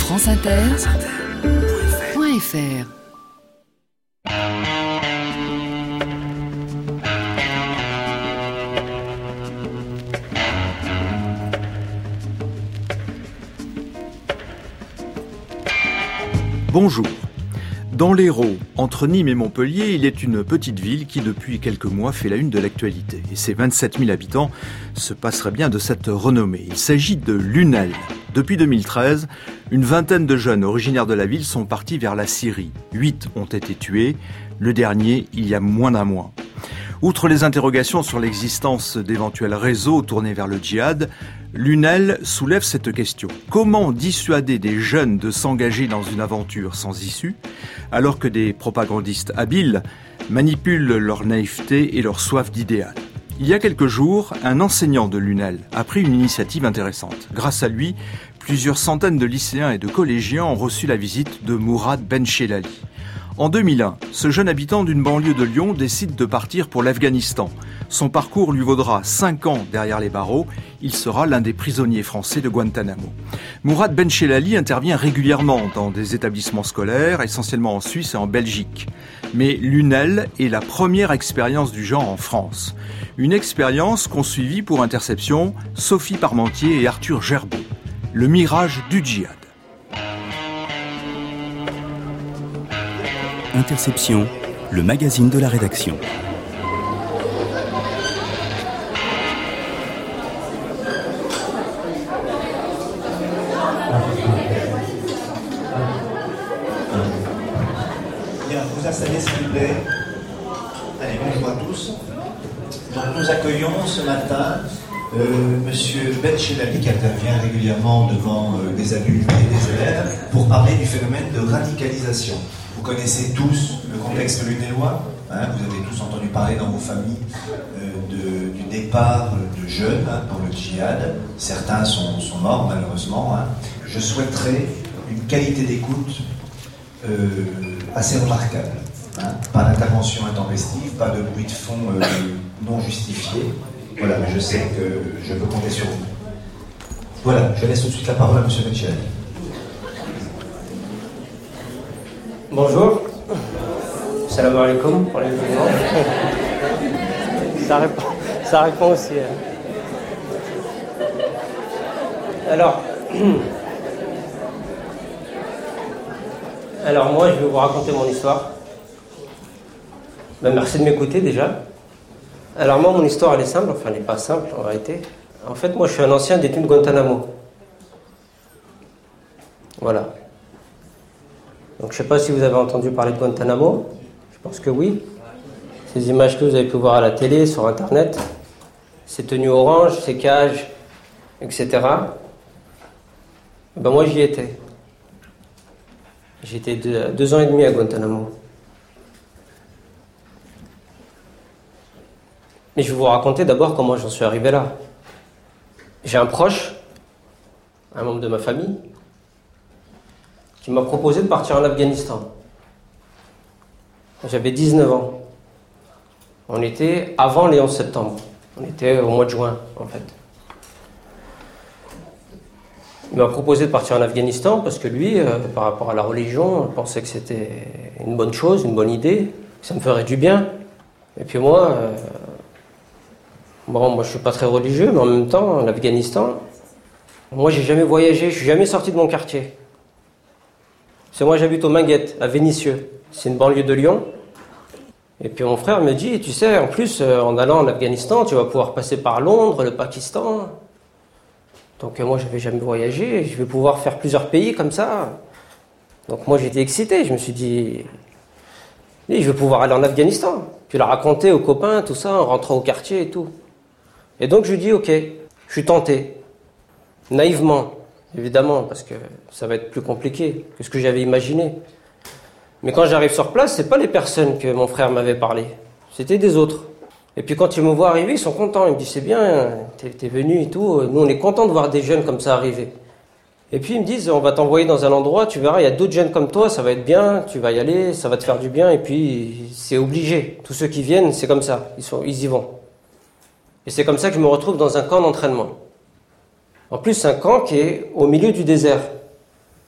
franceinter.fr. Bonjour. Dans l'Hérault, entre Nîmes et Montpellier, il est une petite ville qui depuis quelques mois fait la une de l'actualité. Et ses 27 000 habitants se passeraient bien de cette renommée. Il s'agit de Lunel. Depuis 2013, une vingtaine de jeunes originaires de la ville sont partis vers la Syrie. 8 ont été tués, le dernier il y a moins d'un mois. Outre les interrogations sur l'existence d'éventuels réseaux tournés vers le djihad, Lunel soulève cette question. Comment dissuader des jeunes de s'engager dans une aventure sans issue, alors que des propagandistes habiles manipulent leur naïveté et leur soif d'idéal ? Il y a quelques jours, un enseignant de Lunel a pris une initiative intéressante. Grâce à lui, plusieurs centaines de lycéens et de collégiens ont reçu la visite de Mourad Benchelali. En 2001, ce jeune habitant d'une banlieue de Lyon décide de partir pour l'Afghanistan. Son parcours lui vaudra 5 ans derrière les barreaux. Il sera l'un des prisonniers français de Guantanamo. Mourad Benchelali intervient régulièrement dans des établissements scolaires, essentiellement en Suisse et en Belgique. Mais Lunel est la première expérience du genre en France. Une expérience qu'ont suivi pour interception Sophie Parmentier et Arthur Gerbeau. Le mirage du djihad. Interception, le magazine de la rédaction. Bien, vous installez s'il vous plaît. Allez, bonjour à tous. Donc nous accueillons ce matin Monsieur Benchelali qui intervient régulièrement devant des adultes et des élèves pour parler du phénomène de radicalisation. Vous connaissez tous le contexte lunélois, vous avez tous entendu parler dans vos familles du départ de jeunes pour le djihad. Certains sont morts malheureusement. Je souhaiterais une qualité d'écoute assez remarquable. Pas d'intervention intempestive, pas de bruit de fond non justifié. Voilà, mais je sais que je peux compter sur vous. Voilà, je laisse tout de suite la parole à M. Benchelali. Bonjour, salam alaikum pour les musulmans. Ça répond aussi. Alors moi je vais vous raconter mon histoire. Merci de m'écouter déjà. Alors moi mon histoire elle est simple, enfin elle n'est pas simple en réalité. En fait moi je suis un ancien détenu de Guantanamo. Voilà. Donc je ne sais pas si vous avez entendu parler de Guantanamo, je pense que oui. Ces images que vous avez pu voir à la télé, sur internet, ces tenues oranges, ces cages, etc. Moi j'y étais. J'étais 2 ans et demi à Guantanamo. Mais je vais vous raconter d'abord comment j'en suis arrivé là. J'ai un proche, un membre de ma famille, qui m'a proposé de partir en Afghanistan. J'avais 19 ans. On était avant les 11 septembre. On était au mois de juin, en fait. Il m'a proposé de partir en Afghanistan parce que lui, par rapport à la religion, pensait que c'était une bonne chose, une bonne idée, que ça me ferait du bien. Et puis moi, je suis pas très religieux, mais en même temps, l'Afghanistan, moi j'ai jamais voyagé, je suis jamais sorti de mon quartier. C'est moi j'habite au Minguettes, à Vénissieux. C'est une banlieue de Lyon. Et puis mon frère me dit, tu sais, en plus, en allant en Afghanistan, tu vas pouvoir passer par Londres, le Pakistan. Donc moi, j'avais jamais voyagé, je vais pouvoir faire plusieurs pays comme ça. Donc moi, j'étais excité, je me suis dit, je vais pouvoir aller en Afghanistan. Puis la raconter aux copains, tout ça, en rentrant au quartier et tout. Et donc je lui dis, ok, je suis tenté. Naïvement, évidemment, parce que ça va être plus compliqué que ce que j'avais imaginé. Mais quand j'arrive sur place, c'est pas les personnes que mon frère m'avait parlé, c'était des autres. Et puis quand ils me voient arriver, ils sont contents. Ils me disent, c'est bien, t'es venu et tout. Nous, on est contents de voir des jeunes comme ça arriver. Et puis ils me disent, on va t'envoyer dans un endroit, tu verras, il y a d'autres jeunes comme toi, ça va être bien, tu vas y aller, ça va te faire du bien. Et puis c'est obligé. Tous ceux qui viennent, c'est comme ça, ils y vont. Et c'est comme ça que je me retrouve dans un camp d'entraînement. En plus, c'est un camp qui est au milieu du désert.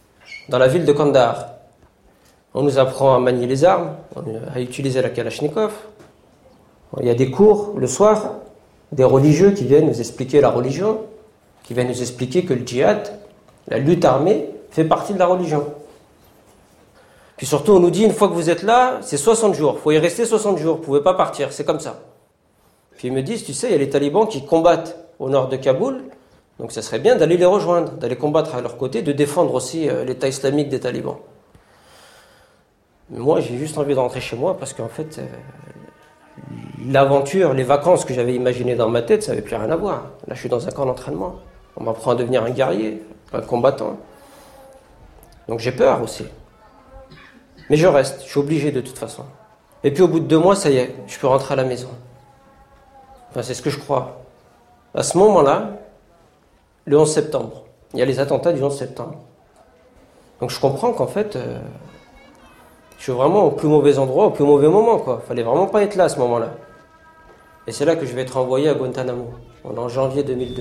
dans la ville de Kandahar. On nous apprend à manier les armes, à utiliser la Kalachnikov. Il y a des cours le soir, des religieux qui viennent nous expliquer la religion, qui viennent nous expliquer que le djihad, la lutte armée, fait partie de la religion. Puis surtout, on nous dit, une fois que vous êtes là, c'est 60 jours. Il faut y rester 60 jours, vous ne pouvez pas partir, c'est comme ça. Puis ils me disent, tu sais, il y a les talibans qui combattent au nord de Kaboul, donc ça serait bien d'aller les rejoindre, d'aller combattre à leur côté, de défendre aussi l'État islamique des talibans. Mais moi, j'ai juste envie de rentrer chez moi parce qu'en fait, l'aventure, les vacances que j'avais imaginées dans ma tête, ça n'avait plus rien à voir. Là, je suis dans un camp d'entraînement. On m'apprend à devenir un guerrier, un combattant. Donc j'ai peur aussi. Mais je reste, je suis obligé de toute façon. Et puis au bout de 2 mois, ça y est, je peux rentrer à la maison. Enfin, c'est ce que je crois. À ce moment-là, le 11 septembre, il y a les attentats du 11 septembre. Donc je comprends qu'en fait, je suis vraiment au plus mauvais endroit, au plus mauvais moment, quoi. Fallait vraiment pas être là à ce moment-là. Et c'est là que je vais être envoyé à Guantanamo. On est en janvier 2002.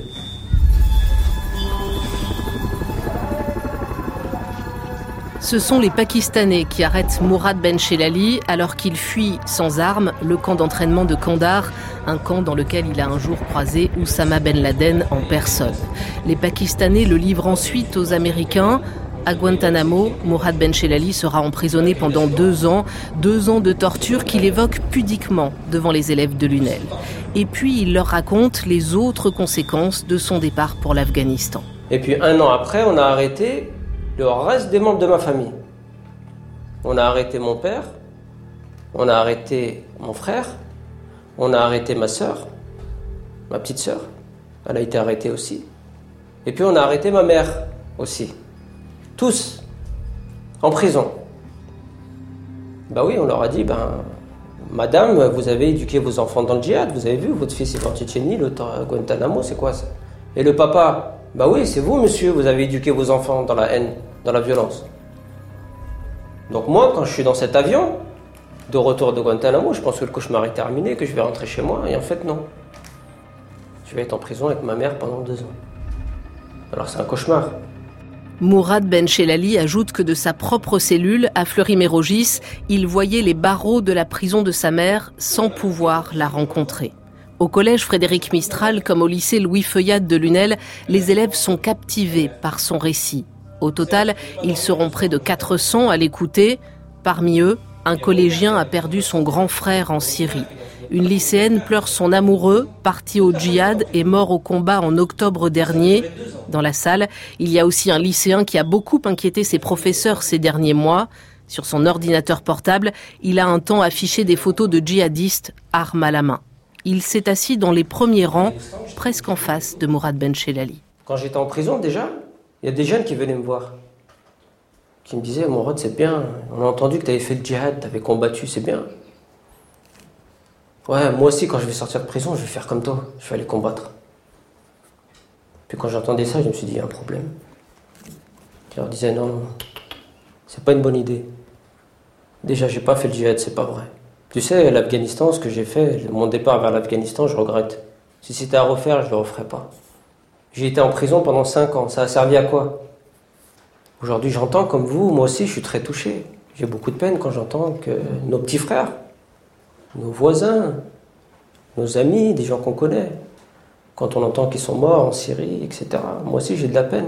Ce sont les Pakistanais qui arrêtent Mourad Ben Chelali alors qu'il fuit sans armes le camp d'entraînement de Kandahar, un camp dans lequel il a un jour croisé Oussama Ben Laden en personne. Les Pakistanais le livrent ensuite aux Américains. À Guantanamo, Mourad Ben Chelali sera emprisonné pendant 2 ans, 2 ans de torture qu'il évoque pudiquement devant les élèves de l'UNEL. Et puis il leur raconte les autres conséquences de son départ pour l'Afghanistan. Et puis 1 an après, on a arrêté le reste des membres de ma famille. On a arrêté mon père, on a arrêté mon frère, on a arrêté ma sœur, ma petite sœur, elle a été arrêtée aussi. Et puis on a arrêté ma mère aussi. Tous, en prison. Bah oui, on leur a dit, madame, vous avez éduqué vos enfants dans le djihad, vous avez vu, votre fils est en Tchétchénie, l'autre à Guantanamo, c'est quoi ça? Et le papa, bah oui, c'est vous, monsieur, vous avez éduqué vos enfants dans la haine, dans la violence. Donc moi, quand je suis dans cet avion, de retour de Guantanamo, je pense que le cauchemar est terminé, que je vais rentrer chez moi, et en fait, non. Je vais être en prison avec ma mère pendant 2 ans. Alors c'est un cauchemar. Mourad Ben Chelali ajoute que de sa propre cellule, à Fleury-Mérogis, il voyait les barreaux de la prison de sa mère sans pouvoir la rencontrer. Au collège Frédéric Mistral, comme au lycée Louis Feuillade de Lunel, les élèves sont captivés par son récit. Au total, ils seront près de 400 à l'écouter. Parmi eux, un collégien a perdu son grand frère en Syrie. Une lycéenne pleure son amoureux, parti au djihad et mort au combat en octobre dernier. Dans la salle, il y a aussi un lycéen qui a beaucoup inquiété ses professeurs ces derniers mois. Sur son ordinateur portable, il a un temps affiché des photos de djihadistes, armes à la main. Il s'est assis dans les premiers rangs, presque en face de Mourad Ben Chelali. Quand j'étais en prison déjà, il y a des jeunes qui venaient me voir, qui me disaient « Mourad, c'est bien, on a entendu que tu avais fait le djihad, tu avais combattu, c'est bien. » Ouais, moi aussi, quand je vais sortir de prison, je vais faire comme toi, je vais aller combattre. Puis quand j'entendais ça, je me suis dit, il y a un problème. Je leur disais, non, c'est pas une bonne idée. Déjà, j'ai pas fait le djihad, c'est pas vrai. Tu sais, l'Afghanistan, ce que j'ai fait, mon départ vers l'Afghanistan, je regrette. Si c'était à refaire, je le referais pas. J'ai été en prison pendant 5 ans, ça a servi à quoi? Aujourd'hui, j'entends comme vous, moi aussi, je suis très touché. J'ai beaucoup de peine quand j'entends que nos petits frères, nos voisins, nos amis, des gens qu'on connaît, quand on entend qu'ils sont morts en Syrie, etc. Moi aussi, j'ai de la peine.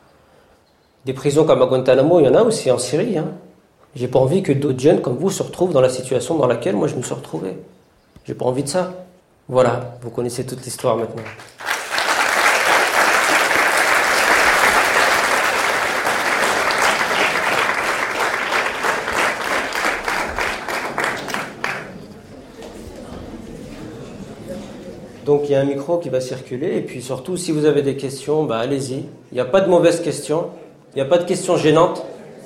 Des prisons comme à Guantanamo, il y en a aussi en Syrie. J'ai pas envie que d'autres jeunes comme vous se retrouvent dans la situation dans laquelle moi je me suis retrouvé. J'ai pas envie de ça. Voilà, vous connaissez toute l'histoire maintenant. Donc il y a un micro qui va circuler et puis surtout si vous avez des questions, allez-y. Il n'y a pas de mauvaises questions, il n'y a pas de questions gênantes.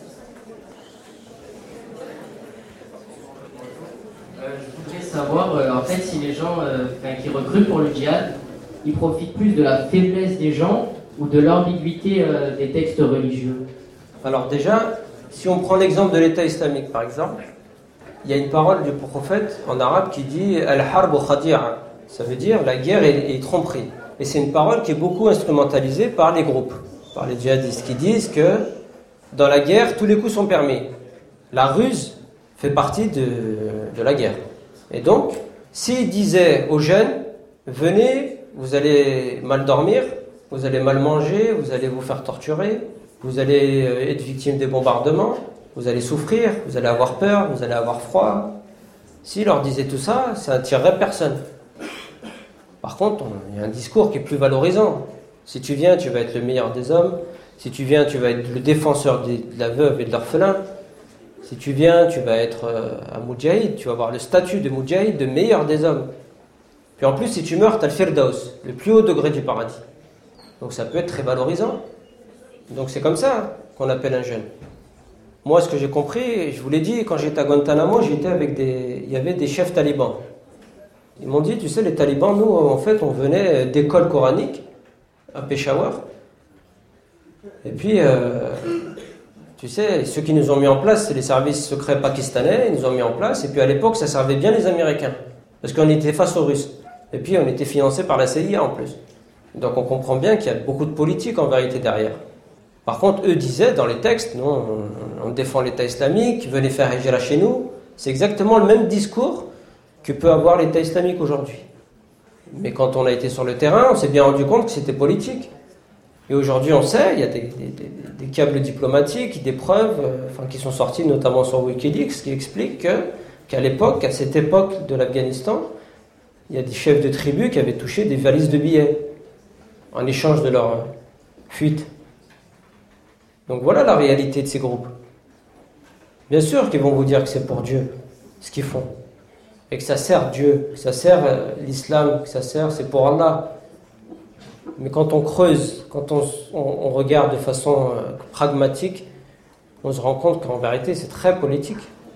Je voudrais savoir en fait si les gens qui recrutent pour le djihad, ils profitent plus de la faiblesse des gens ou de l'ambiguïté des textes religieux. Alors déjà, si on prend l'exemple de l'État islamique par exemple, il y a une parole du prophète en arabe qui dit « Al-harbu khadi'a ». Ça veut dire la guerre est tromperie. Et c'est une parole qui est beaucoup instrumentalisée par les groupes, par les djihadistes, qui disent que dans la guerre, tous les coups sont permis. La ruse fait partie de la guerre. Et donc, s'il disait aux jeunes, venez, vous allez mal dormir, vous allez mal manger, vous allez vous faire torturer, vous allez être victime des bombardements, vous allez souffrir, vous allez avoir peur, vous allez avoir froid. S'il leur disait tout ça, ça n'attirerait personne. Par contre, il y a un discours qui est plus valorisant. Si tu viens, tu vas être le meilleur des hommes. Si tu viens, tu vas être le défenseur de la veuve et de l'orphelin. Si tu viens, tu vas être un moudjahid. Tu vas avoir le statut de moudjahid, de meilleur des hommes. Puis en plus, si tu meurs, tu as le firdaus, le plus haut degré du paradis. Donc ça peut être très valorisant. Donc c'est comme ça qu'on appelle un jeune. Moi, ce que j'ai compris, je vous l'ai dit, quand j'étais à Guantanamo, il y avait des chefs talibans. Ils m'ont dit, tu sais, les talibans, nous, en fait, on venait d'écoles coraniques à Peshawar. Et puis, tu sais, ceux qui nous ont mis en place, c'est les services secrets pakistanais, ils nous ont mis en place. Et puis à l'époque, ça servait bien les Américains, parce qu'on était face aux Russes. Et puis, on était financé par la CIA en plus. Donc on comprend bien qu'il y a beaucoup de politique en vérité derrière. Par contre, eux disaient dans les textes, non, on défend l'État islamique, venez faire hijra chez nous. C'est exactement le même discours que peut avoir l'État islamique aujourd'hui. Mais quand on a été sur le terrain, on s'est bien rendu compte que c'était politique. Et aujourd'hui, on sait, il y a des câbles diplomatiques, des preuves qui sont sorties notamment sur Wikileaks, qui expliquent qu'à l'époque, à cette époque de l'Afghanistan, il y a des chefs de tribus qui avaient touché des valises de billets en échange de leur fuite. Donc voilà la réalité de ces groupes. Bien sûr qu'ils vont vous dire que c'est pour Dieu, ce qu'ils font. Et que ça sert Dieu, que ça sert l'islam, que ça sert, c'est pour Allah. Mais quand on creuse, quand on regarde de façon pragmatique, on se rend compte qu'en vérité, c'est très politique.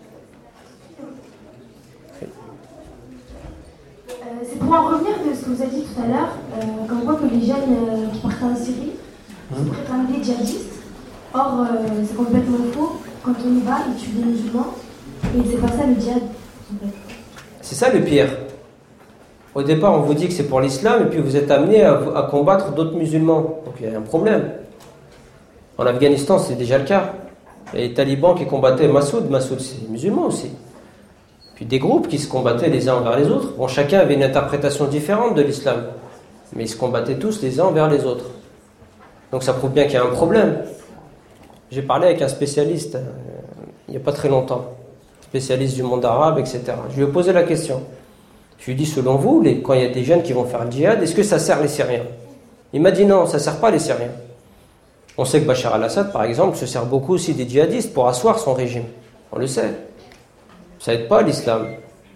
C'est pour en revenir de ce que vous avez dit tout à l'heure, qu'on voit que les jeunes qui partent en Syrie se prétendaient djihadistes. Or, c'est complètement faux. Quand on y va, ils tuent des musulmans. Et c'est pas ça le djihad, en fait. C'est ça le pire. Au départ, on vous dit que c'est pour l'islam, et puis vous êtes amené à combattre d'autres musulmans. Donc il y a un problème. En Afghanistan, c'est déjà le cas. Il y a les talibans qui combattaient Massoud. Massoud, c'est musulman aussi. Puis des groupes qui se combattaient les uns envers les autres. Bon, chacun avait une interprétation différente de l'islam. Mais ils se combattaient tous les uns envers les autres. Donc ça prouve bien qu'il y a un problème. J'ai parlé avec un spécialiste il n'y a pas très longtemps. Spécialiste du monde arabe, etc. Je lui ai posé la question. Je lui ai dit, selon vous, quand il y a des jeunes qui vont faire le djihad, est-ce que ça sert les Syriens? Il m'a dit non, ça ne sert pas les Syriens. On sait que Bachar al-Assad, par exemple, se sert beaucoup aussi des djihadistes pour asseoir son régime. On le sait. Ça n'aide pas l'islam.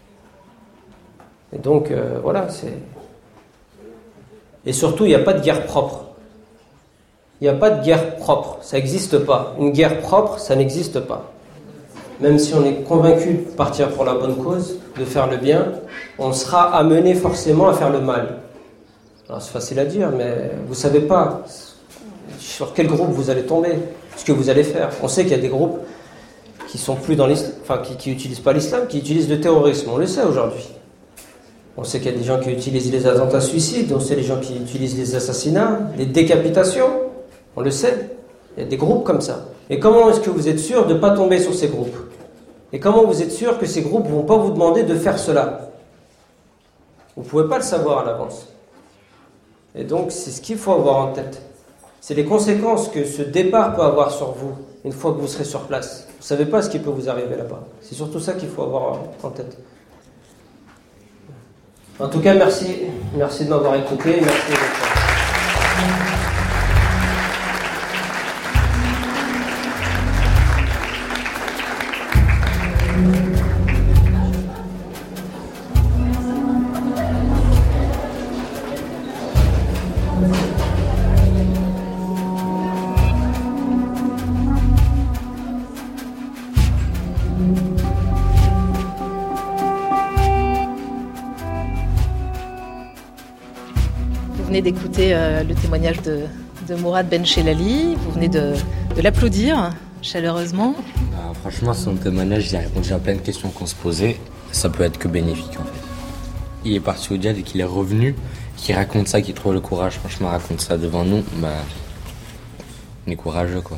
Et donc, voilà, c'est... Et surtout, il n'y a pas de guerre propre. Il n'y a pas de guerre propre. Ça n'existe pas. Une guerre propre, ça n'existe pas. Même si on est convaincu de partir pour la bonne cause, de faire le bien, on sera amené forcément à faire le mal. Alors c'est facile à dire, mais vous ne savez pas sur quel groupe vous allez tomber, ce que vous allez faire. On sait qu'il y a des groupes qui sont plus dans l'islam, qui n'utilisent pas l'islam, qui utilisent le terrorisme. On le sait aujourd'hui. On sait qu'il y a des gens qui utilisent les attentats suicides, on sait les gens qui utilisent les assassinats, les décapitations. On le sait. Il y a des groupes comme ça. Et comment est-ce que vous êtes sûr de ne pas tomber sur ces groupes? Et comment vous êtes sûr que ces groupes ne vont pas vous demander de faire cela? Vous ne pouvez pas le savoir à l'avance. Et donc, c'est ce qu'il faut avoir en tête. C'est les conséquences que ce départ peut avoir sur vous, une fois que vous serez sur place. Vous ne savez pas ce qui peut vous arriver là-bas. C'est surtout ça qu'il faut avoir en tête. En tout cas, merci. Merci de m'avoir écouté. Merci d'être... Vous venez d'écouter le témoignage de Mourad Benchelali. Vous venez de l'applaudir chaleureusement. Franchement, son témoignage, il a répondu à plein de questions qu'on se posait. Ça peut être que bénéfique en fait. Il est parti au djihad et qu'il est revenu, qu'il raconte ça, qu'il trouve le courage. Franchement, raconte ça devant nous, on est courageux quoi.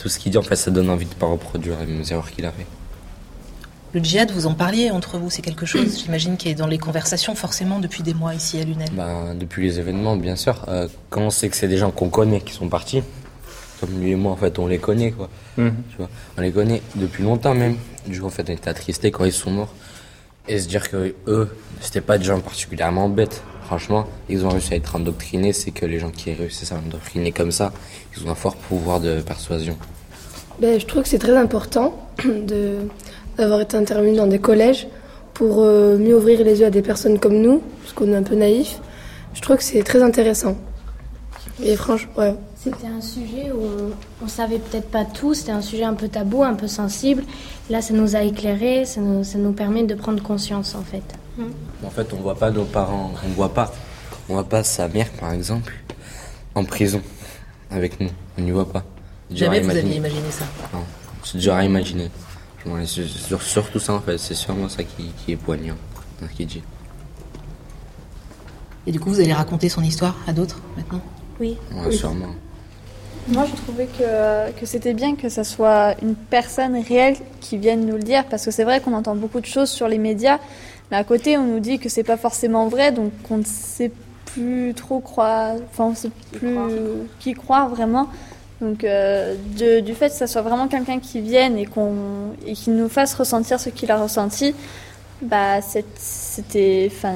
Tout ce qu'il dit, en fait, ça donne envie de ne pas reproduire les mêmes erreurs qu'il a fait. Le djihad, vous en parliez entre vous, c'est quelque chose, j'imagine, qui est dans les conversations forcément depuis des mois ici à Lunel. Depuis les événements, bien sûr. Quand on sait que c'est des gens qu'on connaît qui sont partis, comme lui et moi, en fait, on les connaît, quoi. Tu vois, on les connaît depuis longtemps même. Du coup, en fait, on était attristés quand ils sont morts. Et se dire que eux, c'était pas des gens particulièrement bêtes. Franchement, ils ont réussi à être endoctrinés. C'est que les gens qui réussissent à endoctriner comme ça, ils ont un fort pouvoir de persuasion. Je trouve que c'est très important d'avoir été intervenu dans des collèges pour mieux ouvrir les yeux à des personnes comme nous, parce qu'on est un peu naïfs. Je trouve que c'est très intéressant. Et franchement, ouais. C'était un sujet où on savait peut-être pas tout, c'était un sujet un peu tabou, un peu sensible. Là, ça nous a éclairés, ça nous permet de prendre conscience, en fait. En fait, on voit pas nos parents, on voit pas sa mère, par exemple, en prison avec nous. On n'y voit pas. Jamais vous aviez imaginé ça? Non, c'est dur à imaginer. Surtout ça, en fait, c'est sûrement ça qui est poignant dans ce qu'il dit. Et du coup, vous allez raconter son histoire à d'autres maintenant? Oui. Ouais, sûrement. Moi, je trouvais que c'était bien que ça soit une personne réelle qui vienne nous le dire, parce que c'est vrai qu'on entend beaucoup de choses sur les médias, mais à côté, on nous dit que c'est pas forcément vrai, donc on ne sait plus trop croire, enfin, on sait plus qui croire vraiment. Donc, du fait que ça soit vraiment quelqu'un qui vienne et qui nous fasse ressentir ce qu'il a ressenti, c'était, enfin,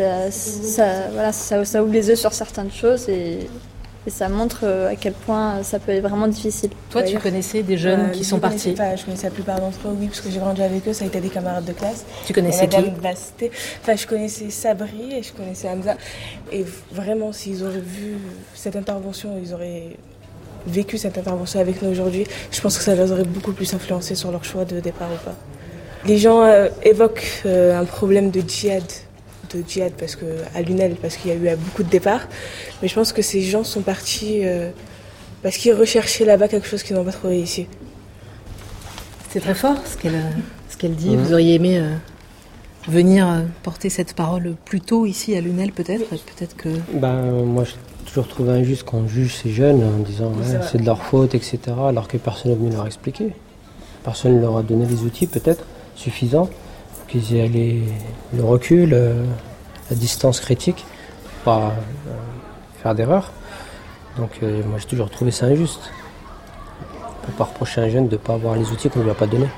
ça ouvre les yeux sur certaines choses et ça montre à quel point ça peut être vraiment difficile. Toi, tu connaissais des jeunes qui sont partis? Je connaissais la plupart d'entre eux, oui, parce que j'ai grandi avec eux, ça a été des camarades de classe. Tu connaissais qui? Je connaissais Sabri et je connaissais Hamza. Et vraiment, s'ils auraient vu cette intervention, ils auraient vécu cette intervention avec nous aujourd'hui, je pense que ça les aurait beaucoup plus influencés sur leur choix de départ ou pas. Les gens évoquent un problème de djihad parce que, à Lunel, parce qu'il y a eu beaucoup de départs. Mais je pense que ces gens sont partis parce qu'ils recherchaient là-bas quelque chose qu'ils n'ont pas trouvé ici. C'est très fort ce qu'elle dit. Vous auriez aimé venir porter cette parole plus tôt ici à Lunel, peut-être? Peut-être que... Moi, j'ai toujours trouvé injuste qu'on juge ces jeunes en disant c'est de leur faute, etc. Alors que personne n'est venu leur expliquer. Personne ne leur a donné les outils, peut-être, suffisants. Qu'ils aient le recul, la distance critique, pour pas faire d'erreur. Donc moi j'ai toujours trouvé ça injuste. On ne peut pas reprocher à un jeune de ne pas avoir les outils qu'on ne lui a pas donnés.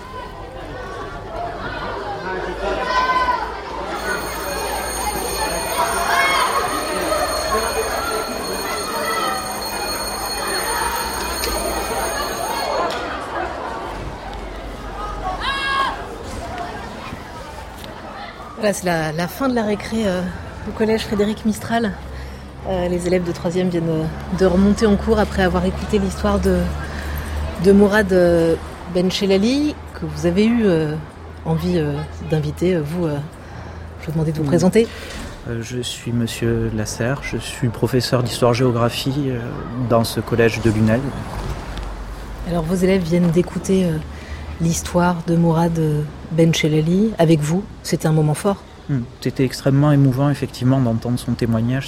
Voilà, c'est la fin de la récré au collège Frédéric Mistral. Les élèves de 3e viennent de remonter en cours après avoir écouté l'histoire de Mourad Benchelali, que vous avez eu envie d'inviter. Je vous demandais de vous présenter. Je suis monsieur Lasserre, je suis professeur d'histoire-géographie dans ce collège de Lunel. Alors vos élèves viennent d'écouter l'histoire de Mourad Benchelali avec vous. C'était un moment fort. C'était extrêmement émouvant, effectivement, d'entendre son témoignage.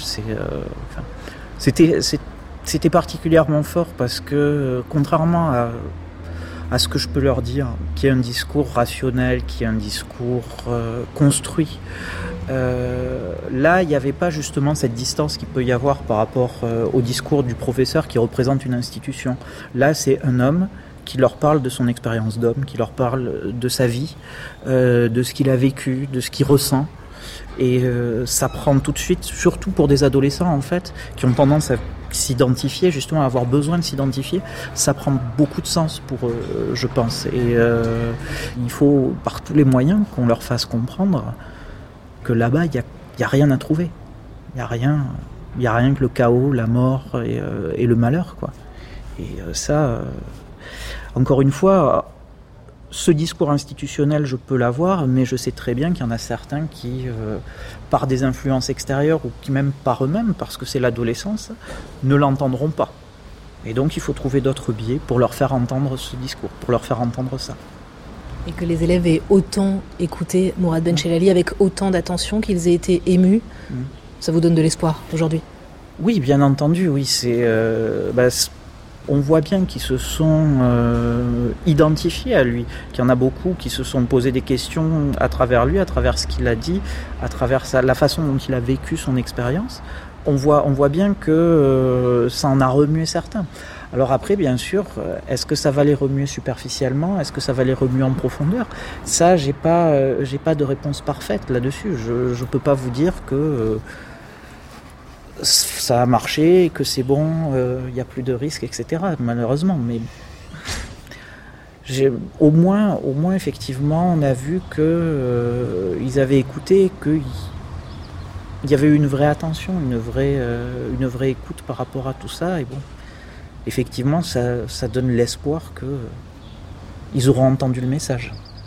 C'était particulièrement fort parce que, contrairement à ce que je peux leur dire, qui est un discours rationnel, qui est un discours construit, là, il n'y avait pas justement cette distance qu'il peut y avoir par rapport au discours du professeur qui représente une institution. Là, c'est un homme qui leur parle de son expérience d'homme, qui leur parle de sa vie, de ce qu'il a vécu, de ce qu'il ressent. Et ça prend tout de suite, surtout pour des adolescents en fait, qui ont tendance à s'identifier, justement à avoir besoin de s'identifier, ça prend beaucoup de sens pour eux, je pense. Et il faut par tous les moyens qu'on leur fasse comprendre que là-bas, il n'y a rien à trouver. Il n'y a rien que le chaos, la mort et le malheur, quoi. Et ça... Encore une fois, ce discours institutionnel, je peux l'avoir, mais je sais très bien qu'il y en a certains qui, par des influences extérieures ou qui même par eux-mêmes, parce que c'est l'adolescence, ne l'entendront pas. Et donc il faut trouver d'autres biais pour leur faire entendre ce discours, pour leur faire entendre ça. Et que les élèves aient autant écouté Mourad Benchelali avec autant d'attention, qu'ils aient été émus, ça vous donne de l'espoir aujourd'hui? Oui, bien entendu, oui. On voit bien qu'ils se sont identifiés à lui, qu'il y en a beaucoup qui se sont posé des questions à travers lui, à travers ce qu'il a dit, à travers la façon dont il a vécu son expérience. On voit bien que ça en a remué certains. Alors après, bien sûr, est-ce que ça va les remuer superficiellement ? Est-ce que ça va les remuer en profondeur ? Ça, j'ai pas de réponse parfaite là-dessus. Je peux pas vous dire que ça a marché, que c'est bon, il n'y a plus de risques, etc. Malheureusement, mais au moins, effectivement, on a vu qu'ils avaient écouté, qu'il y avait eu une vraie attention, une vraie écoute par rapport à tout ça. Et bon, effectivement, ça donne l'espoir qu'ils auront entendu le message.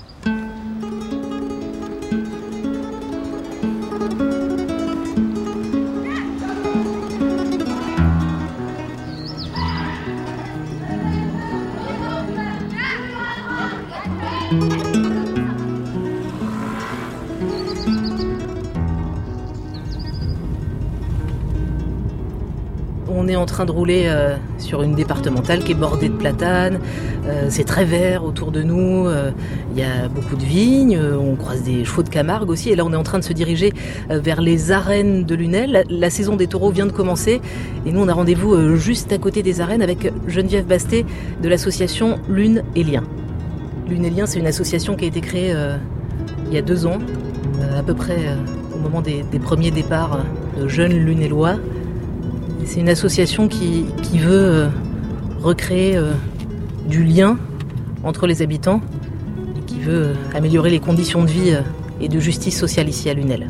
On est en train de rouler sur une départementale qui est bordée de platanes. C'est très vert autour de nous. Il y a beaucoup de vignes. On croise des chevaux de Camargue aussi. Et là, on est en train de se diriger vers les arènes de Lunel. La saison des taureaux vient de commencer. Et nous, on a rendez-vous juste à côté des arènes avec Geneviève Basté de l'association Lune et Liens. Lune et Liens, c'est une association qui a été créée il y a 2 ans, à peu près au moment des premiers départs de jeunes Lunélois. C'est une association qui veut recréer du lien entre les habitants et qui veut améliorer les conditions de vie et de justice sociale ici à Lunel.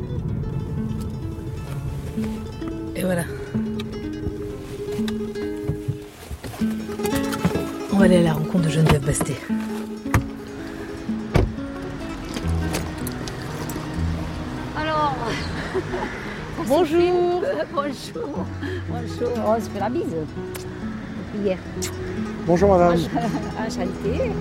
Et voilà. On va aller à la rencontre de Geneviève Basté. Alors, bonjour. Bonjour. Oh, on se fait la bise depuis hier. Bonjour madame. Enchantée.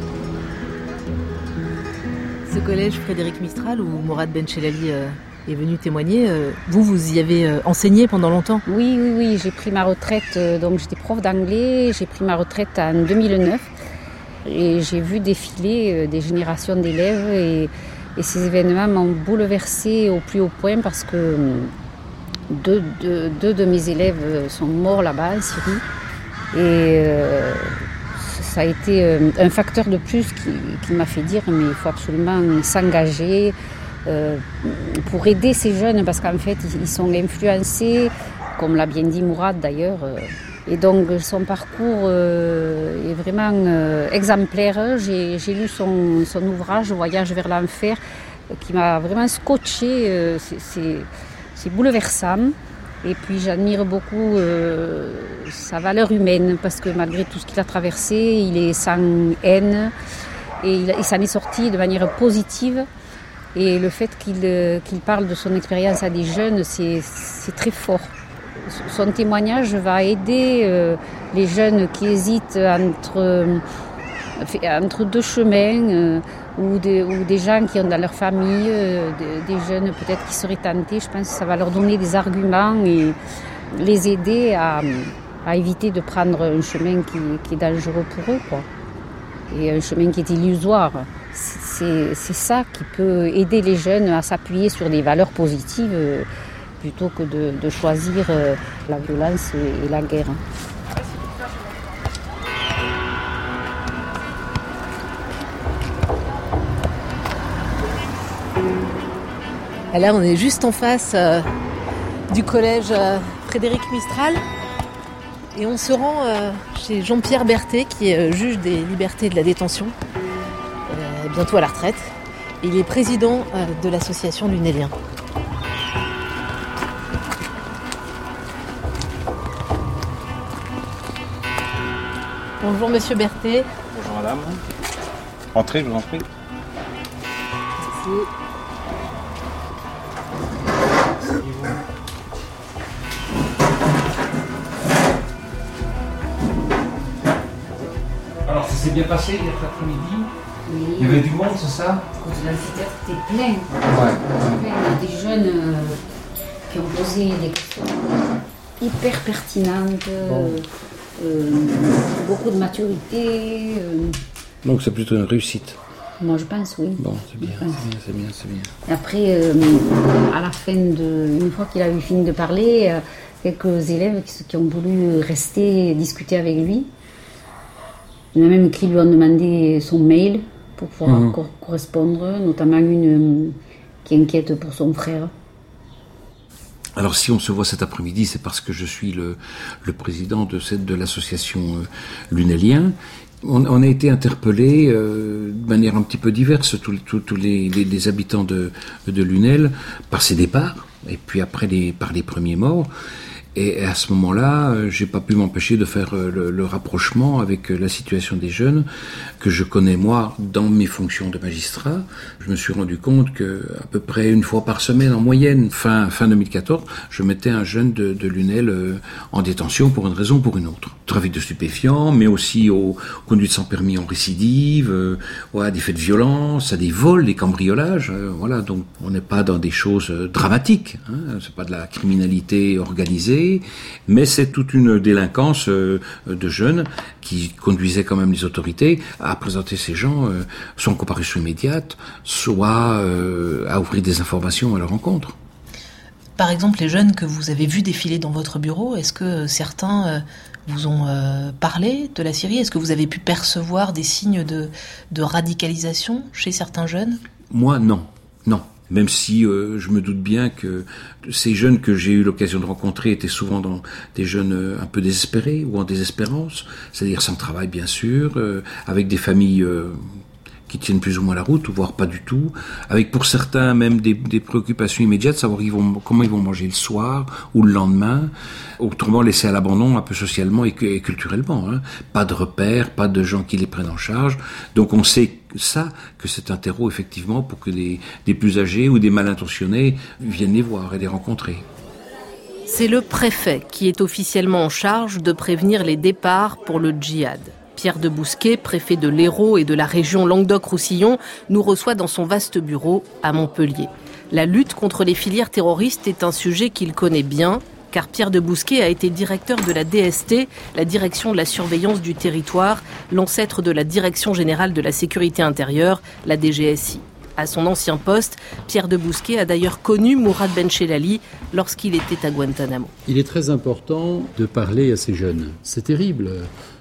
Ce collège Frédéric Mistral où Mourad Benchelali est venu témoigner, vous y avez enseigné pendant longtemps ? Oui, j'ai pris ma retraite, donc j'étais prof d'anglais, j'ai pris ma retraite en 2009 et j'ai vu défiler des générations d'élèves et ces événements m'ont bouleversée au plus haut point parce que deux de mes élèves sont morts là-bas en Syrie et ça a été un facteur de plus qui m'a fait dire mais il faut absolument s'engager pour aider ces jeunes parce qu'en fait ils sont influencés, comme l'a bien dit Mourad d'ailleurs, et donc son parcours est vraiment exemplaire. J'ai lu son ouvrage Voyage vers l'enfer qui m'a vraiment scotché. C'est bouleversant et puis j'admire beaucoup sa valeur humaine parce que malgré tout ce qu'il a traversé, il est sans haine et il s'en est sorti de manière positive et le fait qu'il parle de son expérience à des jeunes, c'est très fort. Son témoignage va aider les jeunes qui hésitent entre 2 chemins ou des gens qui ont dans leur famille, des jeunes peut-être qui seraient tentés. Je pense que ça va leur donner des arguments et les aider à éviter de prendre un chemin qui est dangereux pour eux, quoi. Et un chemin qui est illusoire. C'est ça qui peut aider les jeunes à s'appuyer sur des valeurs positives plutôt que de choisir la violence et la guerre. Et là, on est juste en face du collège Frédéric Mistral et on se rend chez Jean-Pierre Berthet qui est juge des libertés et de la détention, bientôt à la retraite. Il est président de l'association Lune et Liens. Bonjour Monsieur Berthet. Bonjour Madame. Entrez, je vous en prie. Merci. Alors ça s'est bien passé hier après-midi. Oui. Il y avait du monde, c'est ça? L'amphithéâtre était plein. Ouais. Il y a des jeunes qui ont posé des questions hyper pertinentes. Bon. beaucoup de maturité. Donc c'est plutôt une réussite. Moi je pense, oui. Bon, c'est bien. Après, à la fin une fois qu'il avait fini de parler, quelques élèves qui ont voulu rester discuter avec lui. Il y en a même qui lui ont demandé son mail pour pouvoir correspondre, notamment une qui inquiète pour son frère. Alors si on se voit cet après-midi, c'est parce que je suis le président de l'association Lunelien. On a été interpellés de manière un petit peu diverse, tous les habitants de Lunel, par ces départs, et puis après par les premiers morts. Et à ce moment-là, j'ai pas pu m'empêcher de faire le rapprochement avec la situation des jeunes que je connais moi dans mes fonctions de magistrat. Je me suis rendu compte que à peu près une fois par semaine en moyenne, fin 2014, je mettais un jeune de Lunel en détention pour une raison ou pour une autre. Trafic de stupéfiants, mais aussi aux conduites sans permis en récidive, à des faits de violence, à des vols, des cambriolages. Voilà, donc on n'est pas dans des choses dramatiques. C'est pas de la criminalité organisée. Mais c'est toute une délinquance de jeunes qui conduisait quand même les autorités à présenter ces gens soit en comparution immédiate, soit à ouvrir des informations à leur encontre. Par exemple, les jeunes que vous avez vus défiler dans votre bureau, est-ce que certains vous ont parlé de la Syrie ? Est-ce que vous avez pu percevoir des signes de radicalisation chez certains jeunes ? Moi, non. Même si je me doute bien que ces jeunes que j'ai eu l'occasion de rencontrer étaient souvent des jeunes un peu désespérés ou en désespérance, c'est-à-dire sans travail bien sûr, avec des familles qui tiennent plus ou moins la route, voire pas du tout, avec pour certains même des préoccupations immédiates, savoir comment ils vont manger le soir ou le lendemain, autrement laissés à l'abandon un peu socialement et culturellement. Pas de repères, pas de gens qui les prennent en charge. Donc on sait que c'est un terreau effectivement pour que des plus âgés ou des mal intentionnés viennent les voir et les rencontrer. C'est le préfet qui est officiellement en charge de prévenir les départs pour le djihad. Pierre de Bousquet, préfet de l'Hérault et de la région Languedoc-Roussillon, nous reçoit dans son vaste bureau à Montpellier. La lutte contre les filières terroristes est un sujet qu'il connaît bien, car Pierre de Bousquet a été directeur de la DST, la Direction de la surveillance du territoire, l'ancêtre de la Direction générale de la sécurité intérieure, la DGSI. À son ancien poste, Pierre de Bousquet a d'ailleurs connu Mourad Benchelali lorsqu'il était à Guantanamo. Il est très important de parler à ces jeunes. C'est terrible.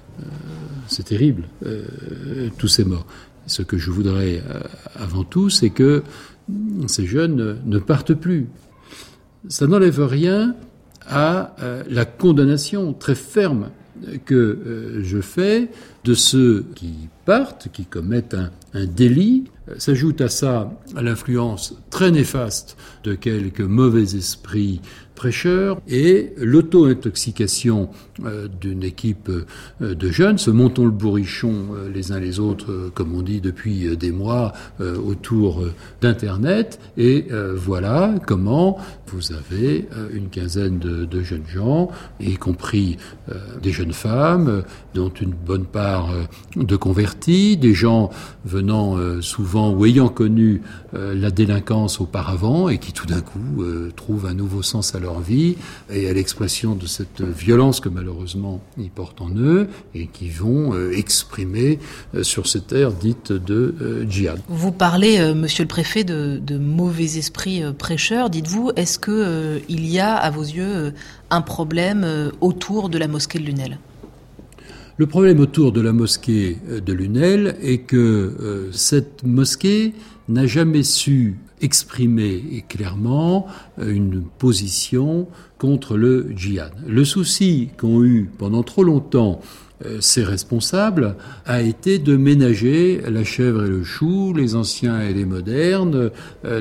Tous ces morts. Ce que je voudrais avant tout, c'est que ces jeunes ne partent plus. Ça n'enlève rien à la condamnation très ferme que je fais de ceux qui partent, qui commettent un délit. S'ajoute à ça l'influence très néfaste de quelques mauvais esprits prêcheurs et l'auto-intoxication d'une équipe de jeunes, se montant le bourrichon les uns les autres, comme on dit depuis des mois, autour d'Internet. Et voilà comment vous avez une quinzaine de jeunes gens, y compris des jeunes femmes, dont une bonne part de convertis, des gens venant souvent ou ayant connu la délinquance auparavant et qui tout d'un coup trouvent un nouveau sens à leur vie et à l'expression de cette violence que malheureusement ils portent en eux et qui vont exprimer sur cette ère dite de djihad. Vous parlez, monsieur le préfet, de mauvais esprits prêcheurs. Dites-vous, est-ce que il y a, à vos yeux, un problème autour de la mosquée de Lunel ? Le problème autour de la mosquée de Lunel est que cette mosquée n'a jamais su exprimer clairement une position contre le djihad. Le souci qu'ont eu pendant trop longtemps ces responsables a été de ménager la chèvre et le chou, les anciens et les modernes,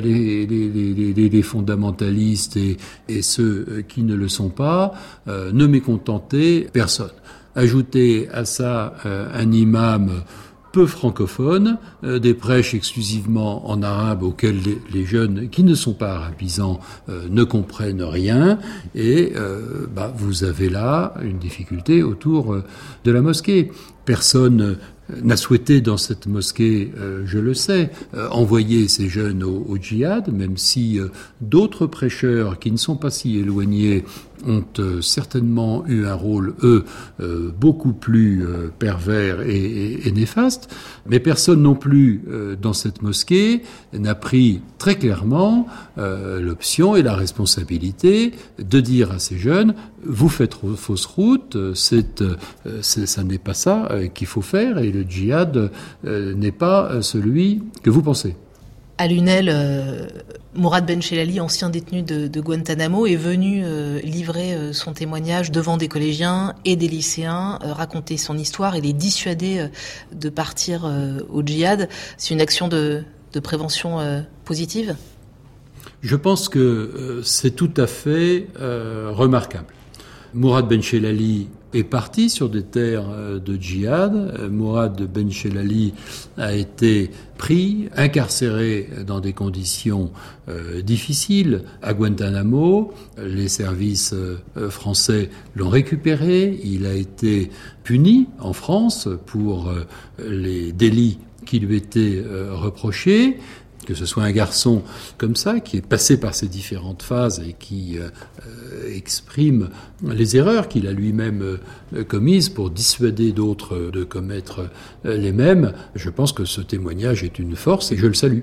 les fondamentalistes et ceux qui ne le sont pas, ne mécontenter personne. Ajouter à ça un imam peu francophone, des prêches exclusivement en arabe auxquels les jeunes qui ne sont pas arabisants ne comprennent rien, et vous avez là une difficulté autour de la mosquée. Personne n'a souhaité dans cette mosquée, je le sais, envoyer ces jeunes au djihad, même si d'autres prêcheurs qui ne sont pas si éloignés ont certainement eu un rôle, eux, beaucoup plus pervers et néfaste. Mais personne non plus dans cette mosquée n'a pris très clairement l'option et la responsabilité de dire à ces jeunes: vous faites fausse route, ça n'est pas ça qu'il faut faire, et le djihad n'est pas celui que vous pensez. À Lunel, Mourad Benchelali, ancien détenu de Guantanamo, est venu livrer son témoignage devant des collégiens et des lycéens, raconter son histoire et les dissuader de partir au djihad. C'est une action de prévention positive ? Je pense que c'est tout à fait remarquable. Mourad Benchelali est parti sur des terres de djihad. Mourad Benchelali a été pris, incarcéré dans des conditions difficiles à Guantanamo. Les services français l'ont récupéré. Il a été puni en France pour les délits qui lui étaient reprochés. Que ce soit un garçon comme ça, qui est passé par ces différentes phases et qui exprime les erreurs qu'il a lui-même commises pour dissuader d'autres de commettre les mêmes, je pense que ce témoignage est une force et je le salue.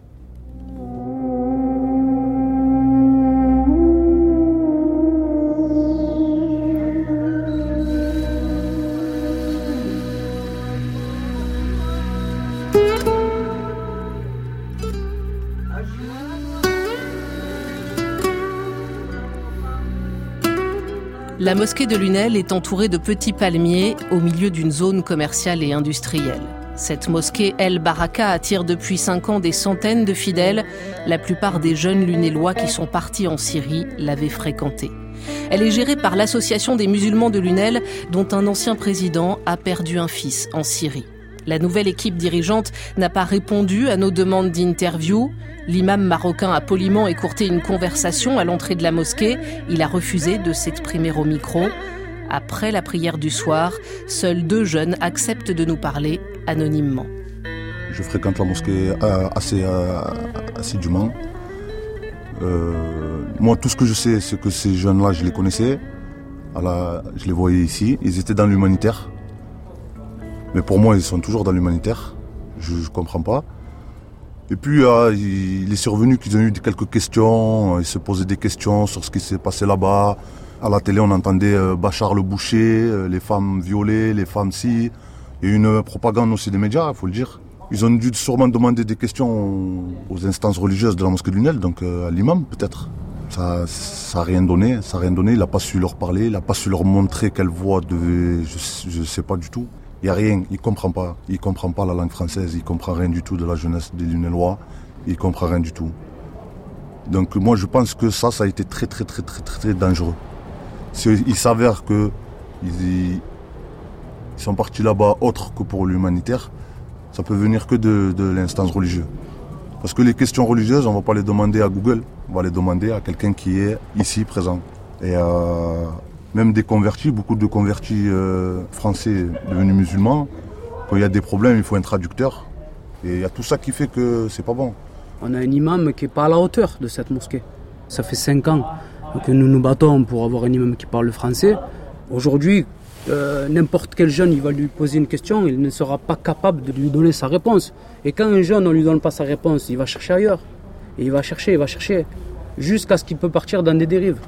La mosquée de Lunel est entourée de petits palmiers au milieu d'une zone commerciale et industrielle. Cette mosquée El Baraka attire depuis 5 ans des centaines de fidèles. La plupart des jeunes lunélois qui sont partis en Syrie l'avaient fréquentée. Elle est gérée par l'association des musulmans de Lunel, dont un ancien président a perdu un fils en Syrie. La nouvelle équipe dirigeante n'a pas répondu à nos demandes d'interview. L'imam marocain a poliment écourté une conversation à l'entrée de la mosquée. Il a refusé de s'exprimer au micro. Après la prière du soir, seuls 2 jeunes acceptent de nous parler anonymement. Je fréquente la mosquée assez assidûment. Moi, tout ce que je sais, c'est que ces jeunes-là, je les connaissais. Je les voyais ici. Ils étaient dans l'humanitaire. Mais pour moi, ils sont toujours dans l'humanitaire. Je ne comprends pas. Et puis, il est survenu qu'ils ont eu quelques questions. Ils se posaient des questions sur ce qui s'est passé là-bas. À la télé, on entendait Bachar le boucher, les femmes violées, les femmes ci. Il y a eu une propagande aussi des médias, il faut le dire. Ils ont dû sûrement demander des questions aux instances religieuses de la mosquée de Lunel, donc à l'imam peut-être. Ça n'a rien donné, il n'a pas su leur parler, il n'a pas su leur montrer quelle voie devait... Je ne sais pas du tout. Il n'y a rien, il ne comprend pas. Il ne comprend pas la langue française, il ne comprend rien du tout de la jeunesse des Lunélois. Il ne comprend rien du tout. Donc moi je pense que ça a été très très très très très dangereux. Il s'avère qu'ils sont partis là-bas autre que pour l'humanitaire. Ça peut venir que de l'instance religieuse. Parce que les questions religieuses, on ne va pas les demander à Google, on va les demander à quelqu'un qui est ici présent. Et même des convertis, beaucoup de convertis français devenus musulmans, quand il y a des problèmes, il faut un traducteur. Et il y a tout ça qui fait que c'est pas bon. On a un imam qui n'est pas à la hauteur de cette mosquée. Ça fait 5 ans que nous nous battons pour avoir un imam qui parle le français. Aujourd'hui, n'importe quel jeune, il va lui poser une question, il ne sera pas capable de lui donner sa réponse. Et quand un jeune, on ne lui donne pas sa réponse, il va chercher ailleurs. Et il va chercher, jusqu'à ce qu'il peut partir dans des dérives.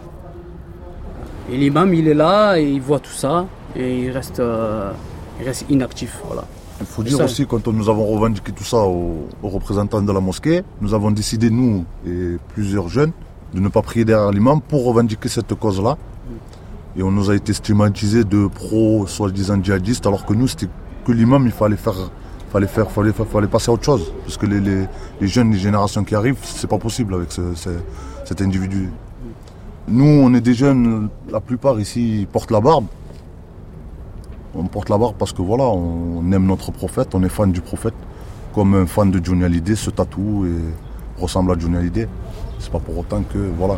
Et l'imam, il est là, et il voit tout ça, et il reste inactif. Voilà. Il faut dire aussi, quand nous avons revendiqué tout ça aux représentants de la mosquée, nous avons décidé, nous et plusieurs jeunes, de ne pas prier derrière l'imam pour revendiquer cette cause-là. Et on nous a été stigmatisés de pro, soi-disant djihadistes, alors que nous, c'était que l'imam, il fallait passer à autre chose. Parce que les jeunes, les générations qui arrivent, c'est pas possible avec cet individu. Nous, on est des jeunes, la plupart ici portent la barbe. On porte la barbe parce que voilà, on aime notre prophète, on est fan du prophète. Comme un fan de Johnny Hallyday se tatoue et ressemble à Johnny Hallyday. C'est pas pour autant que, voilà.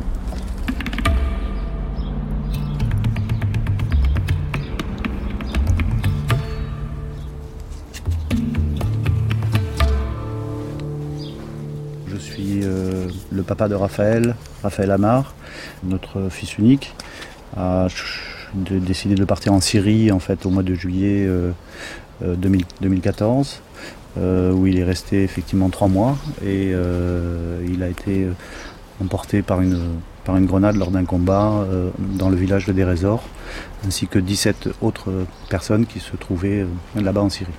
suis le papa de Raphaël Amar, notre fils unique, a décidé de partir en Syrie en fait au mois de juillet 2014, où il est resté effectivement 3 mois et il a été emporté par une grenade lors d'un combat dans le village de Deir-ez-Zor, ainsi que 17 autres personnes qui se trouvaient là-bas en Syrie.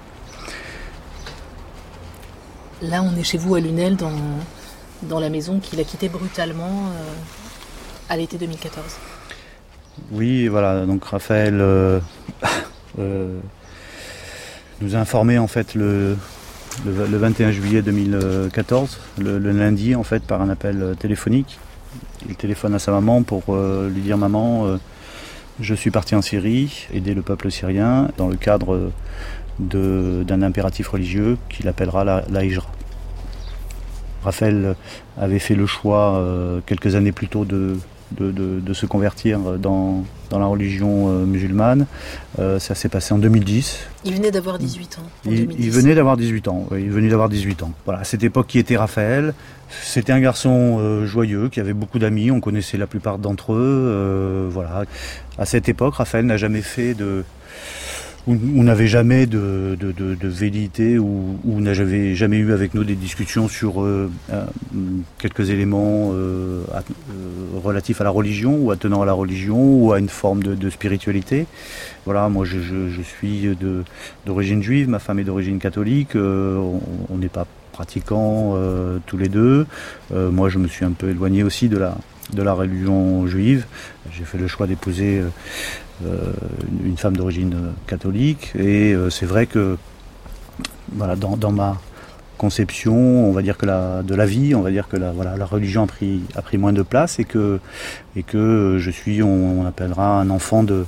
Là, on est chez vous à Lunel, dans la maison qu'il a quittée brutalement à l'été 2014. Oui, voilà, donc Raphaël nous a informé en fait le 21 juillet 2014, le lundi en fait, par un appel téléphonique. Il téléphone à sa maman pour lui dire « Maman, je suis parti en Syrie, aider le peuple syrien dans le cadre d'un impératif religieux qu'il appellera la Hijra ». Raphaël avait fait le choix quelques années plus tôt de se convertir dans la religion musulmane. Ça s'est passé en 2010. Il venait d'avoir 18 ans. Il venait d'avoir 18 ans. Oui, il venait d'avoir 18 ans. Voilà, à cette époque, qui était Raphaël? C'était un garçon joyeux, qui avait beaucoup d'amis. On connaissait la plupart d'entre eux. Voilà. À cette époque, Raphaël n'a jamais fait on n'avait jamais de velléité ou n'avait jamais eu avec nous des discussions sur quelques éléments relatifs à la religion ou attenant à la religion ou à une forme de spiritualité. Voilà, moi je suis d'origine juive, ma femme est d'origine catholique, on n'est pas pratiquants tous les deux. Moi je me suis un peu éloigné aussi de la religion juive. J'ai fait le choix d'épouser une femme d'origine catholique et c'est vrai que voilà, dans ma conception, on va dire que de la vie, on va dire que la religion a pris moins de place et que je suis, on appellera un enfant de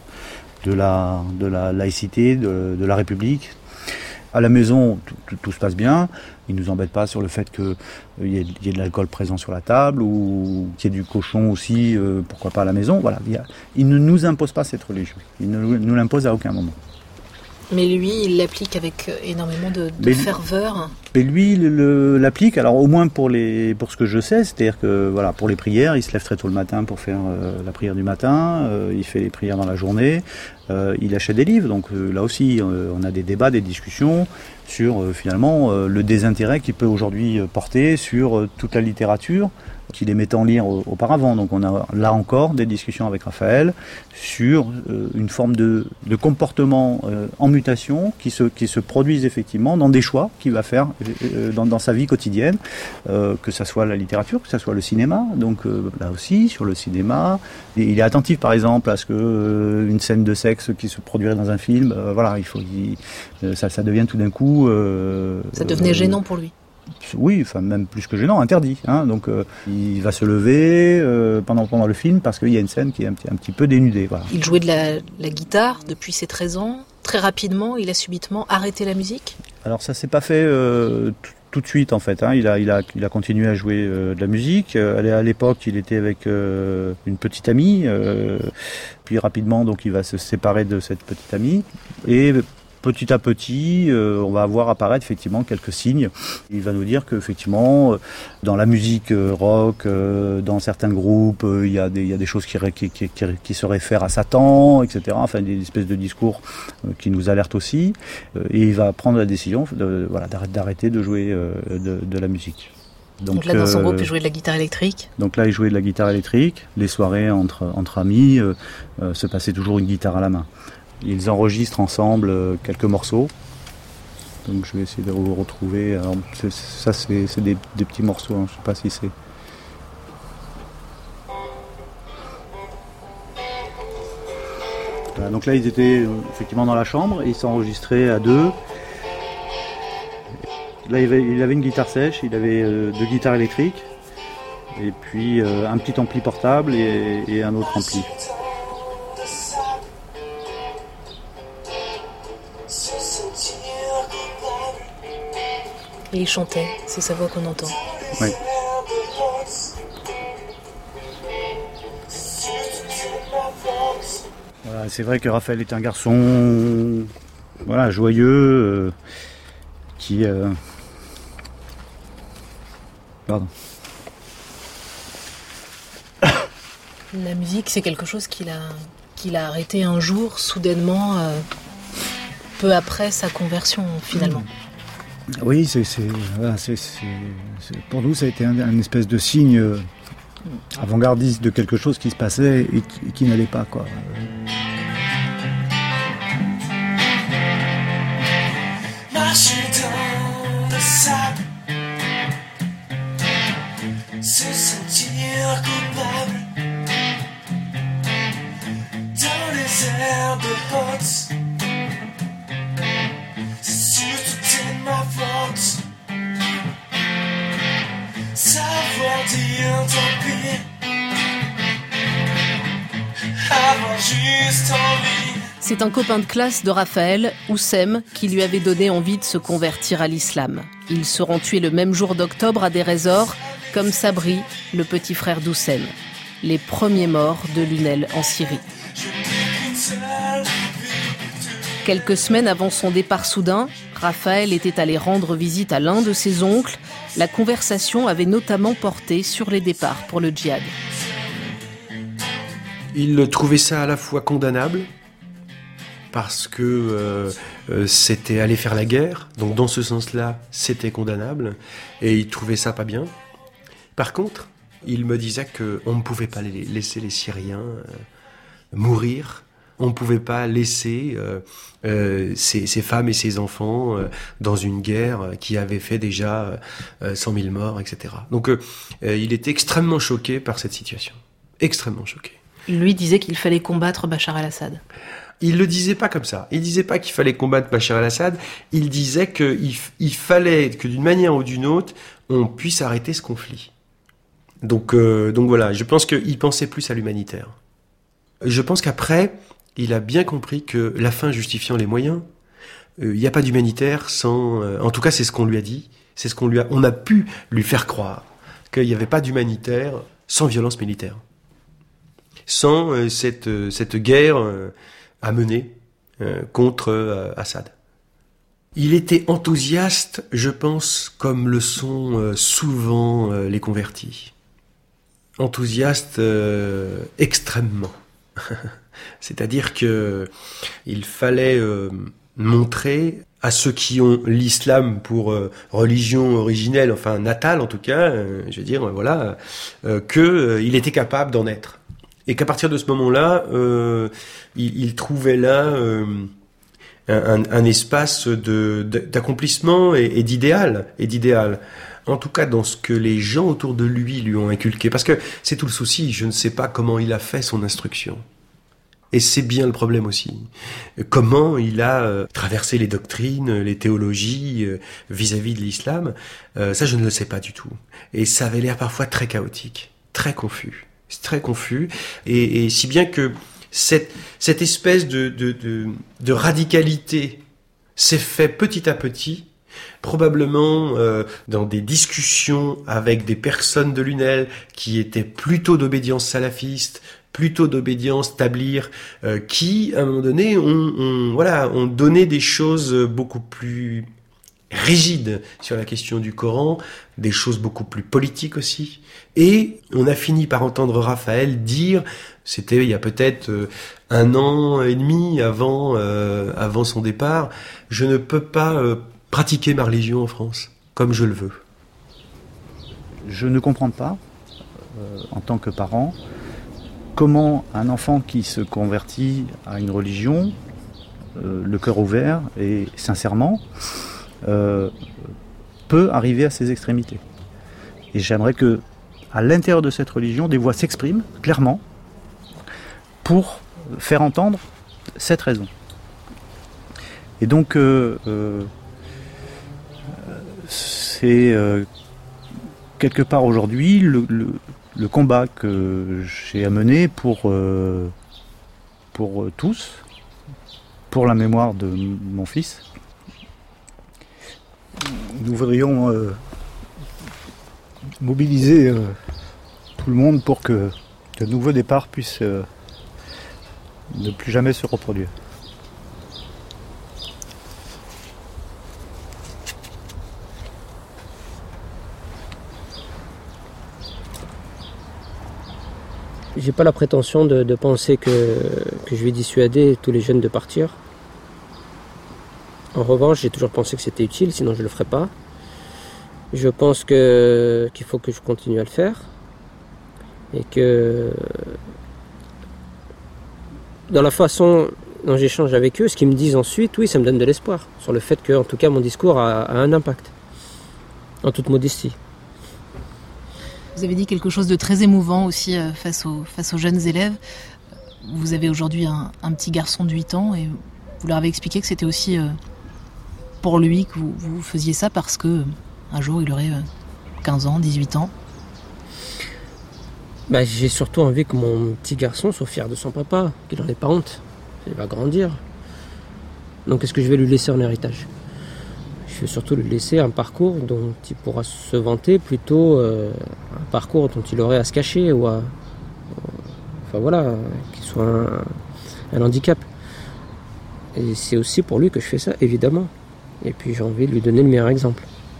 la laïcité, de la République. À la maison, tout se passe bien. Il ne nous embête pas sur le fait qu'il y ait de l'alcool présent sur la table ou qu'il y ait du cochon aussi, pourquoi pas à la maison. Voilà. Il ne nous impose pas cette religion. Il ne nous l'impose à aucun moment. Mais lui, il l'applique avec énormément de ferveur. Mais lui, il l'applique, alors au moins pour ce que je sais, c'est-à-dire que voilà, pour les prières, il se lève très tôt le matin pour faire la prière du matin, il fait les prières dans la journée, il achète des livres, donc là aussi on a des débats, des discussions sur finalement le désintérêt qu'il peut aujourd'hui porter sur toute la littérature qu'il aimait tant lire auparavant. Donc on a là encore des discussions avec Raphaël sur une forme de comportement en mutation qui se produisent effectivement dans des choix qu'il va faire dans sa vie quotidienne, que ça soit la littérature, que ça soit le cinéma. Donc là aussi, sur le cinéma, il est attentif par exemple à ce que une scène de sexe qui se produirait dans un film, voilà, ça devient tout d'un coup... ça devenait gênant pour lui. Oui, enfin même plus que gênant, interdit. Hein. Donc il va se lever pendant le film parce qu'il y a une scène qui est un petit peu dénudée. Voilà. Il jouait de la guitare depuis ses 13 ans. Très rapidement, il a subitement arrêté la musique. Alors ça s'est pas fait tout de suite en fait. Hein. Il a continué à jouer de la musique. À l'époque, il était avec une petite amie. Puis rapidement, donc il va se séparer de cette petite amie et petit à petit, on va voir apparaître effectivement quelques signes. Il va nous dire qu'effectivement, dans la musique rock, dans certains groupes, il y a des choses qui se réfèrent à Satan, etc. Enfin, des espèces de discours qui nous alertent aussi. Et il va prendre la décision d'arrêter de jouer de la musique. Donc là, dans son groupe, il jouait de la guitare électrique. Donc là, il jouait de la guitare électrique. Les soirées entre amis se passaient toujours une guitare à la main. Ils enregistrent ensemble quelques morceaux. Donc je vais essayer de vous retrouver. Alors, ça, c'est des petits morceaux, hein. Je ne sais pas si c'est... Voilà, donc là, ils étaient effectivement dans la chambre et ils s'enregistraient à deux. Là, il avait une guitare sèche, il avait 2 guitares électriques et puis un petit ampli portable et un autre ampli. Et il chantait, c'est sa voix qu'on entend. Oui. Voilà, c'est vrai que Raphaël est un garçon joyeux, qui Pardon. La musique, c'est quelque chose qu'il a arrêté un jour, soudainement, peu après sa conversion, finalement. Oui, pour nous, ça a été un espèce de signe avant-gardiste de quelque chose qui se passait et qui n'allait pas, quoi. Marcher dans le sable, se sentir coupable dans les herbes hautes, c'est surtout de ma faute. Savoir dire tant pis, avoir juste envie. C'est un copain de classe de Raphaël, Oussem, qui lui avait donné envie de se convertir à l'islam. Ils seront tués le même jour d'octobre à Deir ez-Zor, comme Sabri, le petit frère d'Oussem. Les premiers morts de l'UNEL en Syrie. Quelques semaines avant son départ soudain, Raphaël était allé rendre visite à l'un de ses oncles. La conversation avait notamment porté sur les départs pour le djihad. Il trouvait ça à la fois condamnable, parce que c'était aller faire la guerre, donc dans ce sens-là, c'était condamnable, et il trouvait ça pas bien. Par contre, il me disait qu'on ne pouvait pas laisser les Syriens mourir, on ne pouvait pas laisser ces femmes et ces enfants dans une guerre qui avait fait déjà 100 000 morts, etc. Donc il était extrêmement choqué par cette situation, extrêmement choqué. Lui disait qu'il fallait combattre Bachar el-Assad. Il le disait pas comme ça. Il disait pas qu'il fallait combattre Bachar el-Assad. Il disait qu'il fallait que d'une manière ou d'une autre, on puisse arrêter ce conflit. Donc voilà, je pense qu'il pensait plus à l'humanitaire. Je pense qu'après, il a bien compris que la fin justifiant les moyens, il n'y a pas d'humanitaire sans... en tout cas, c'est ce qu'on lui a dit. C'est ce on a pu lui faire croire qu'il n'y avait pas d'humanitaire sans violence militaire. Sans cette guerre à mener contre Assad. Il était enthousiaste, je pense, comme le sont souvent les convertis. Enthousiaste extrêmement. C'est-à-dire que il fallait montrer à ceux qui ont l'islam pour religion originelle, enfin natale en tout cas, je veux dire, voilà, qu'il était capable d'en être. Et qu'à partir de ce moment-là, il trouvait là un espace d'accomplissement et d'idéal. En tout cas, dans ce que les gens autour de lui ont inculqué. Parce que c'est tout le souci, je ne sais pas comment il a fait son instruction. Et c'est bien le problème aussi. Comment il a traversé les doctrines, les théologies vis-à-vis de l'islam, ça je ne le sais pas du tout. Et ça avait l'air parfois très chaotique, très confus. C'est très confus, et si bien que cette espèce de radicalité s'est fait petit à petit, probablement dans des discussions avec des personnes de l'UNEL qui étaient plutôt d'obédience salafiste, plutôt d'obédience tablir, qui, à un moment donné, ont donné des choses beaucoup plus rigides sur la question du Coran, des choses beaucoup plus politiques aussi. Et on a fini par entendre Raphaël dire, c'était il y a peut-être 1 an et demi avant son départ, je ne peux pas pratiquer ma religion en France comme je le veux. Je ne comprends pas, en tant que parent, comment un enfant qui se convertit à une religion, le cœur ouvert et sincèrement, peut arriver à ces extrémités. Et j'aimerais que, à l'intérieur de cette religion, des voix s'expriment clairement pour faire entendre cette raison. Et donc, c'est quelque part aujourd'hui le combat que j'ai à mener pour tous, pour la mémoire de mon fils. Nous voudrions mobiliser tout le monde pour que de nouveaux départs puissent ne plus jamais se reproduire. J'ai pas la prétention de penser que je vais dissuader tous les jeunes de partir. En revanche, j'ai toujours pensé que c'était utile, sinon je le ferais pas. Je pense qu'il faut que je continue à le faire. Et que dans la façon dont j'échange avec eux, ce qu'ils me disent ensuite, oui, ça me donne de l'espoir sur le fait que, en tout cas, mon discours a un impact, en toute modestie. Vous avez dit quelque chose de très émouvant aussi face aux jeunes élèves. Vous avez aujourd'hui un petit garçon de 8 ans et vous leur avez expliqué que c'était aussi pour lui que vous faisiez ça parce que un jour il aurait 15 ans, 18 ans. J'ai surtout envie que mon petit garçon soit fier de son papa, qu'il n'en ait pas honte. Il va grandir. Donc est-ce que je vais lui laisser en héritage ? Je vais surtout lui laisser un parcours dont il pourra se vanter, plutôt un parcours dont il aurait à se cacher ou qu'il soit un handicap. Et c'est aussi pour lui que je fais ça, évidemment. Et puis j'ai envie de lui donner le meilleur exemple.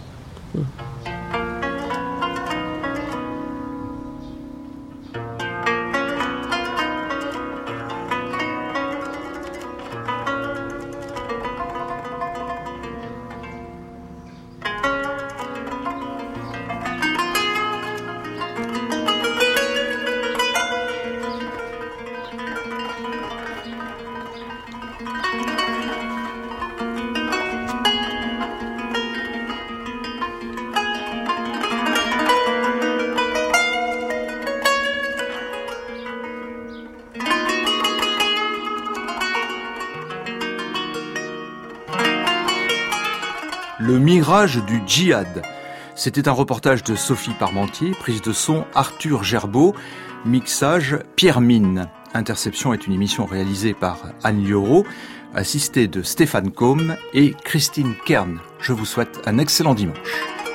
Le mirage du djihad. C'était un reportage de Sophie Parmentier, prise de son Arthur Gerbeau, mixage Pierre Mine. Interception est une émission réalisée par Anne Lioro, assistée de Stéphane Combe et Christine Kern. Je vous souhaite un excellent dimanche.